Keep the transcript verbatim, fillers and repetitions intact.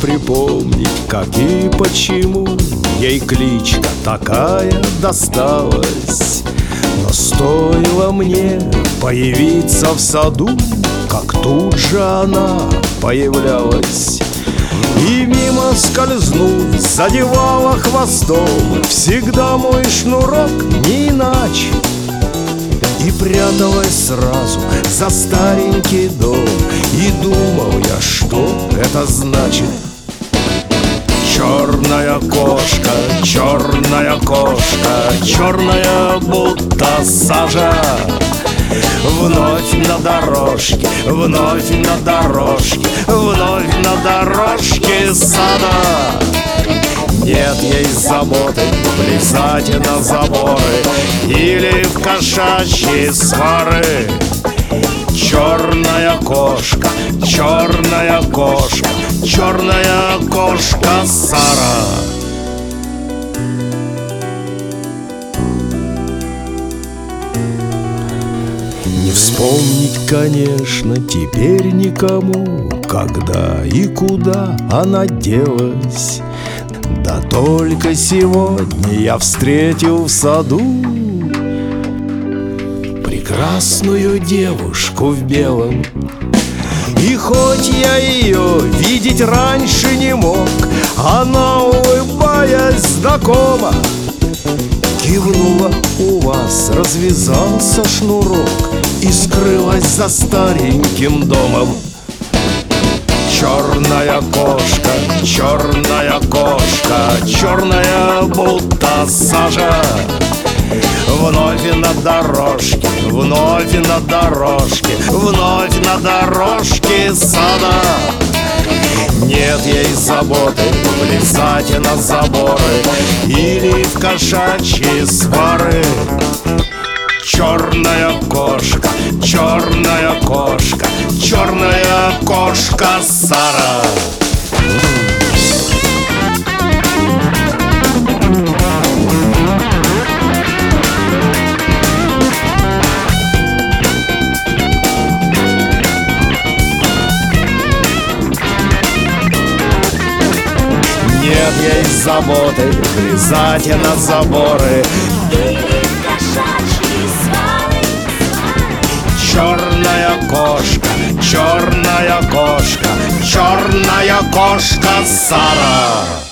припомнить, как и почему ей кличка такая досталась. Но стоило мне появиться в саду, как тут же она появлялась. И мимо скользнув, задевала хвостом всегда мой шнурок, не иначе. И пряталась сразу за старенький дом. И думал я, что это значит. Черная кошка, черная кошка, черная будто сажа. Вновь на дорожке, вновь на дорожке, вновь на дорожке сада. Нет ей заботы влезать на заборы или в кошачьи свары. Черная кошка, черная кошка, черная кошка Сара. Не вспомнить, конечно, теперь никому, когда и куда она делась. Да только сегодня я встретил в саду прекрасную девушку в белом. И хоть я ее видеть раньше не мог, она, улыбаясь знакомо, кивнула: у вас развязался шнурок, и скрылась за стареньким домом. Черная кошка, черная кошка, черная будто сажа. Вновь на дорожке, вновь на дорожке, вновь на дорожке сада. Нет ей заботы влезать на заборы или в кошачьи свары. Черная кошка, черная кошка, черная кошка Сара. Нет ей заботы влезать на заборы или в кошачьи свары. Черная кошка, черная кошка, черная кошка Сара.